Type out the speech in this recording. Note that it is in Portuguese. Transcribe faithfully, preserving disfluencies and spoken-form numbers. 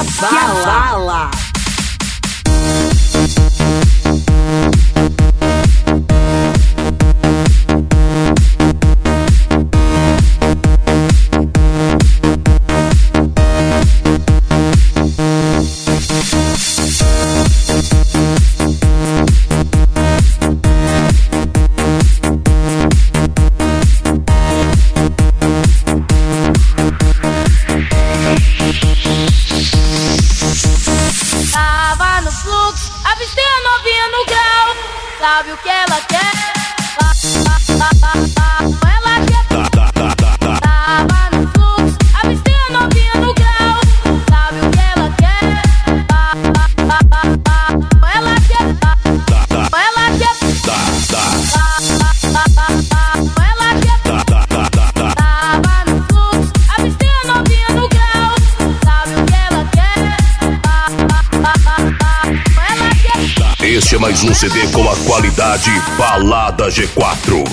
que abala. Sabe o que ela quer? Ela quer. Tava no fluxo, avistei a novinha no grau. Sabe o que ela quer? Ela quer. Ela quer. Ela quer. Tava no fluxo, avistei a novinha no grau. Sabe o que ela quer? Ela quer. Este é mais um C D com a qualidade Balada G quatro.